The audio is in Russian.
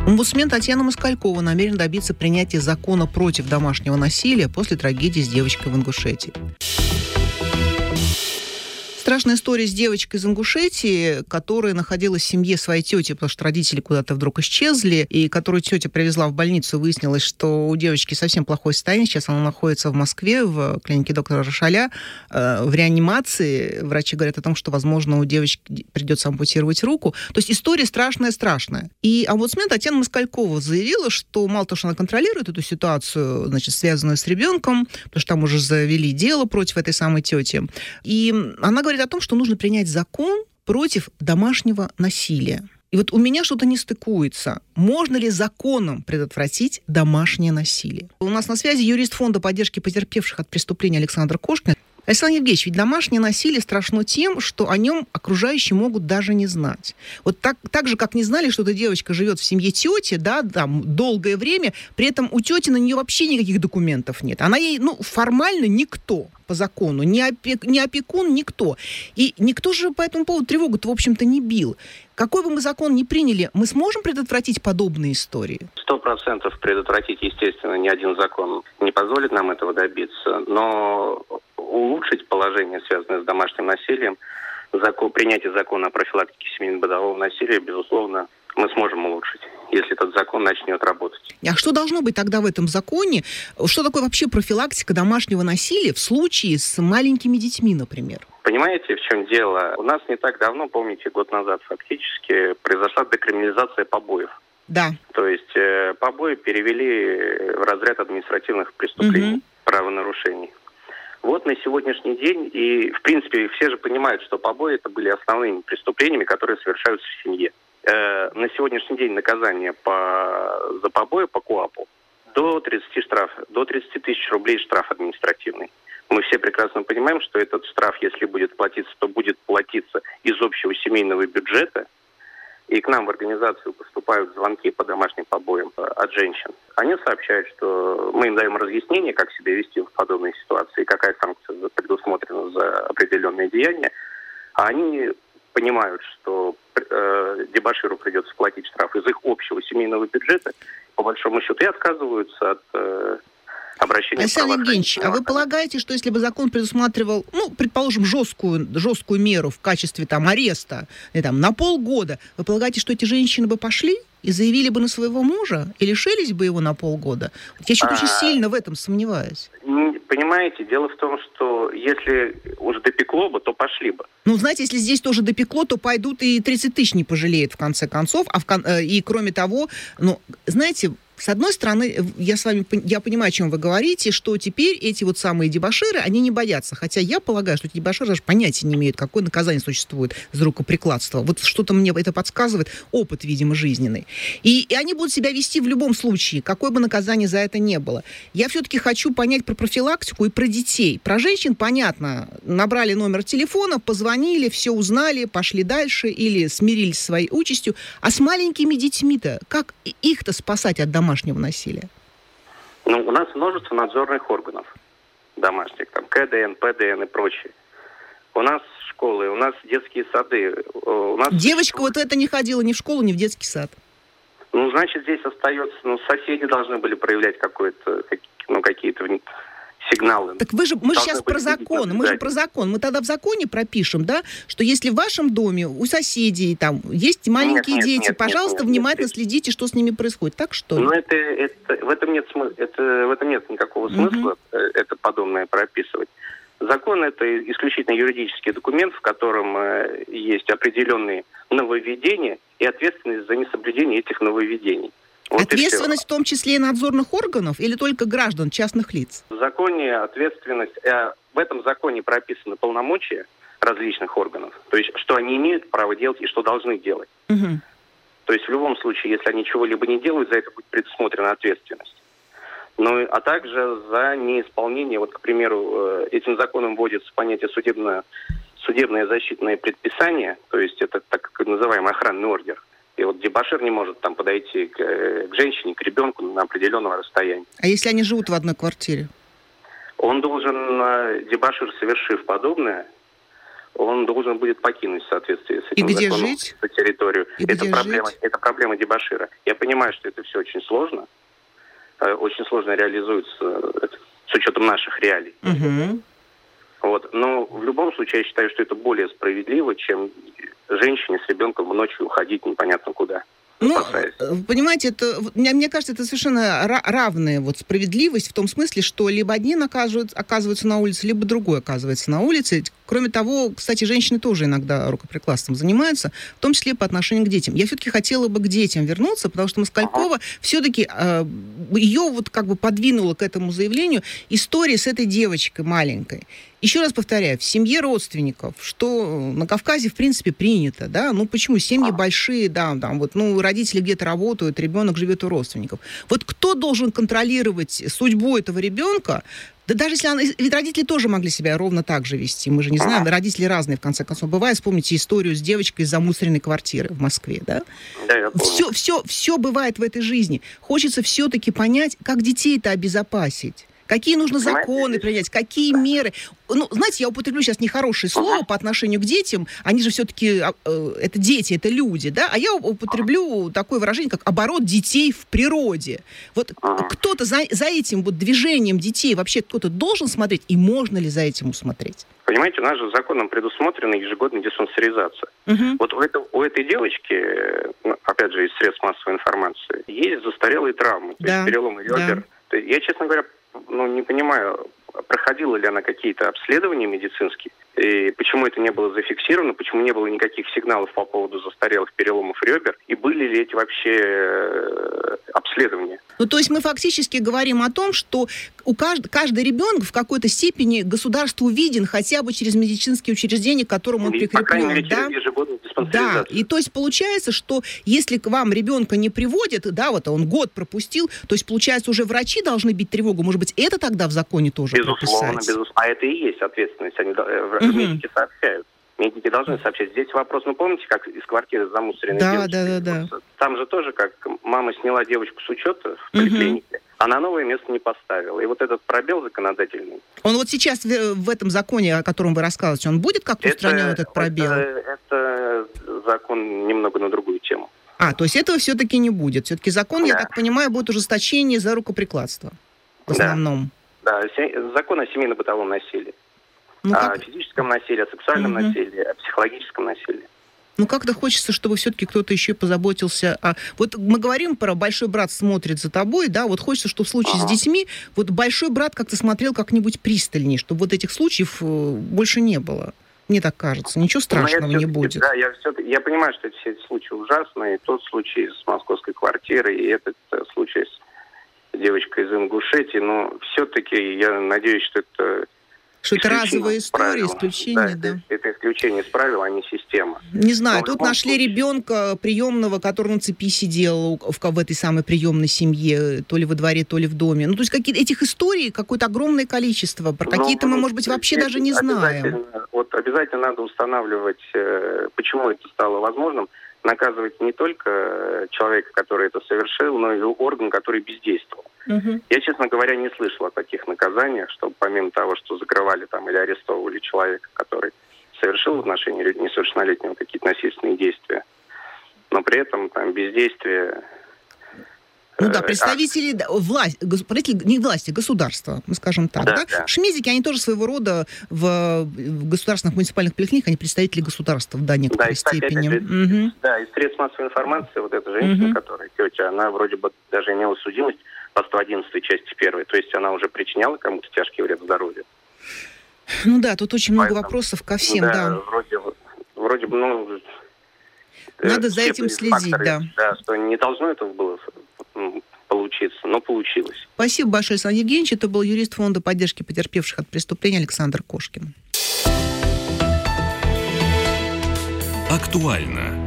Омбудсмен Татьяна Москалькова намерена добиться принятия закона против домашнего насилия после трагедии с девочкой в Ингушетии. Страшная история с девочкой из Ингушетии, которая находилась в семье своей тети, потому что родители куда-то вдруг исчезли, и которую тетя привезла в больницу. Выяснилось, что у девочки совсем плохое состояние. Сейчас она находится в Москве, в клинике доктора Рошаля, в реанимации. Врачи говорят о том, что, возможно, у девочки придется ампутировать руку. То есть история страшная-страшная. И омбудсмен Татьяна Москалькова заявила, что мало того, что она контролирует эту ситуацию, значит, связанную с ребенком, потому что там уже завели дело против этой самой тети. И она говорит о том, что нужно принять закон против домашнего насилия. И вот у меня что-то не стыкуется. Можно ли законом предотвратить домашнее насилие? У нас на связи юрист Фонда поддержки потерпевших от преступления Александр Кошкин. Александр Евгеньевич, ведь домашнее насилие страшно тем, что о нем окружающие могут даже не знать. Вот так же, как не знали, что эта девочка живет в семье тети, да, там, долгое время, при этом у тети на нее вообще никаких документов нет. Она ей, формально никто по закону, ни опекун, никто. И никто же по этому поводу тревогу-то, в общем-то, не бил. Какой бы мы закон ни приняли, мы сможем предотвратить подобные истории? 100% предотвратить, естественно, ни один закон не позволит нам этого добиться, но улучшить положение, связанное с домашним насилием, принятие закона о профилактике семейно-бытового насилия, безусловно, мы сможем улучшить, если этот закон начнет работать. А что должно быть тогда в этом законе? Что такое вообще профилактика домашнего насилия в случае с маленькими детьми, например? Понимаете, в чем дело? У нас не так давно, помните, год назад фактически, произошла декриминализация побоев. Да. То есть побои перевели в разряд административных преступлений, правонарушений. Вот на сегодняшний день, и в принципе все же понимают, что побои это были основными преступлениями, которые совершаются в семье. На сегодняшний день наказание за побои по КоАПу до 30 тысяч рублей штраф административный. Мы все прекрасно понимаем, что этот штраф, если будет платиться, то будет платиться из общего семейного бюджета. И к нам в организацию поступают звонки по домашним побоям от женщин. Они сообщают, что мы им даем разъяснение, как себя вести в подобной ситуации, какая санкция предусмотрена за определенные деяния. А они понимают, что дебоширу придется платить штраф из их общего семейного бюджета, по большому счету, и отказываются от обращения. Александр Евгеньевич, а вы полагаете, что если бы закон предусматривал, предположим, жесткую меру в качестве ареста на полгода, вы полагаете, что эти женщины бы пошли и заявили бы на своего мужа и лишились бы его на полгода? Я что-то очень сильно в этом сомневаюсь. Понимаете, дело в том, что если уже допекло бы, то пошли бы. Знаете, если здесь тоже допекло, то пойдут и 30 тысяч не пожалеют в конце концов. И кроме того, знаете, с одной стороны, я понимаю, о чем вы говорите, что теперь эти самые дебоширы, они не боятся. Хотя я полагаю, что эти дебоширы даже понятия не имеют, какое наказание существует за рукоприкладство. Вот что-то мне это подсказывает, опыт, видимо, жизненный. И они будут себя вести в любом случае, какое бы наказание за это не было. Я все-таки хочу понять про профилактику и про детей. Про женщин, понятно, набрали номер телефона, позвонили, все узнали, пошли дальше или смирились со своей участью. А с маленькими детьми-то, как их-то спасать от домашнего насилия? У нас множество надзорных органов домашних, КДН, ПДН и прочее. У нас школы, у нас детские сады. Девочка это не ходила ни в школу, ни в детский сад. Значит, здесь остается, соседи должны были проявлять какие-то сигналы. Так мы же сейчас про закон. Мы тогда в законе пропишем, да, что если в вашем доме у соседей есть маленькие дети, пожалуйста, внимательно следите, что с ними происходит. Так что ли? В этом нет никакого смысла это подобное прописывать. Закон – это исключительно юридический документ, в котором есть определенные нововведения и ответственность за несоблюдение этих нововведений. Ответственность в том числе и надзорных органов или только граждан, частных лиц? В законе ответственность, в этом законе прописаны полномочия различных органов, то есть что они имеют право делать и что должны делать. Угу. То есть в любом случае, если они чего-либо не делают, за это будет предусмотрена ответственность. А также за неисполнение, к примеру, этим законом вводится понятие судебное защитное предписание, то есть это так называемый охранный ордер. И дебошир не может подойти к женщине, к ребенку на определенном расстоянии. А если они живут в одной квартире? Он должен, дебошир, совершив подобное, он должен будет покинуть в соответствии с этим законом эту территорию. Это проблема дебошира. Я понимаю, что это все очень сложно реализуется с учетом наших реалий. Угу. Вот. Но в любом случае я считаю, что это более справедливо, чем женщине с ребенком ночью уходить непонятно куда. Ну, понимаете, мне кажется, это совершенно равная справедливость в том смысле, что либо одни оказываются на улице, либо другой оказывается на улице. Кроме того, кстати, женщины тоже иногда рукоприкладством занимаются, в том числе по отношению к детям. Я все-таки хотела бы к детям вернуться, потому что Москалькова все-таки ее подвинула к этому заявлению история с этой девочкой маленькой. Еще раз повторяю, в семье родственников, что на Кавказе, в принципе, принято, да, почему? Семьи большие, да, родители где-то работают, ребенок живет у родственников. Кто должен контролировать судьбу этого ребенка? Да даже если ведь родители тоже могли себя ровно так же вести, мы же не знаем, родители разные, в конце концов, бывает. Вспомните историю с девочкой из замусоренной квартиры в Москве, да? Да, я помню. Все бывает в этой жизни. Хочется все-таки понять, как детей-то обезопасить. Какие нужно законы принять, какие меры. Знаете, я употреблю сейчас нехорошее слово по отношению к детям. Они же все-таки, это дети, это люди, да? А я употреблю такое выражение, как оборот детей в природе. Кто-то за этим движением детей вообще кто-то должен смотреть, и можно ли за этим усмотреть? Понимаете, у нас же законом предусмотрена ежегодная диспансеризация. У этой девочки, опять же, из средств массовой информации, есть застарелые травмы, то есть переломы ребер. Да. Я, честно говоря, не понимаю, проходила ли она какие-то обследования медицинские, и почему это не было зафиксировано, почему не было никаких сигналов по поводу застарелых переломов ребер, и были ли эти вообще обследования. То есть мы фактически говорим о том, что каждый ребенок в какой-то степени государству виден хотя бы через медицинские учреждения, к которым он прикреплен. По крайней мере, через ежегодную диспансеризацию. Да, и то есть получается, что если к вам ребенка не приводят, он год пропустил, то есть получается уже врачи должны бить тревогу. Может быть, это тогда в законе тоже прописать? Безусловно. А это и есть ответственность. Медики сообщают. Медики должны сообщать. Здесь вопрос, помните, как из квартиры замусоренной девочки? Да. Там же тоже, как мама сняла девочку с учета в поликлинике, а на новое место не поставила. И этот пробел законодательный. Он сейчас в этом законе, о котором вы рассказываете, он будет как-то устранен, этот пробел? Это закон немного на другую тему. То есть этого все-таки не будет. Все-таки закон, я так понимаю, будет ужесточение за рукоприкладство в основном. Да, закон о семейно-бытовом насилии. О физическом насилии, о сексуальном насилии, о психологическом насилии. Как-то хочется, чтобы все-таки кто-то еще позаботился. Мы говорим про большой брат смотрит за тобой, да, хочется, чтобы в случае с детьми большой брат как-то смотрел как-нибудь пристальнее, чтобы этих случаев больше не было. Мне так кажется. Ничего страшного не будет. Да, я понимаю, что все эти случаи ужасные. И тот случай с московской квартирой, и этот случай с девочкой из Ингушетии. Но все-таки я надеюсь, что это... Что это разовая история, исключение, да. Это исключение из правил, а не система. Не знаю, тут нашли ребенка приемного, который на цепи сидел в этой самой приемной семье, то ли во дворе, то ли в доме. То есть этих историй какое-то огромное количество. Про какие-то мы, может быть, вообще даже не знаем. Обязательно надо устанавливать, почему это стало возможным, наказывать не только человека, который это совершил, но и орган, который бездействовал. Я, честно говоря, не слышал о таких наказаниях, что помимо того, что закрывали или арестовывали человека, который совершил в отношении несовершеннолетнего какие-то насильственные действия, но при этом бездействие... представители государства, мы скажем так. Да. Шмезики, они тоже своего рода в государственных муниципальных поликлиниках, они представители государства в некоторой степени. Да, из средств массовой информации эта женщина, которая тетя, она вроде бы даже имела судимость по 111 части 1, то есть она уже причиняла кому-то тяжкий вред здоровью. Тут очень много вопросов ко всем, да. Вроде бы, надо за этим следить, да, что не должно этого было получиться, но получилось. Спасибо большое, Александр Евгеньевич. Это был юрист Фонда поддержки потерпевших от преступления Александр Кошкин. Актуально.